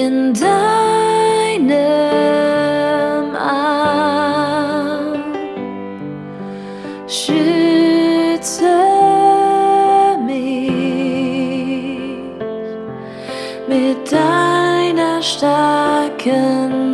in deinem Arm. Schütze mich mit deiner starken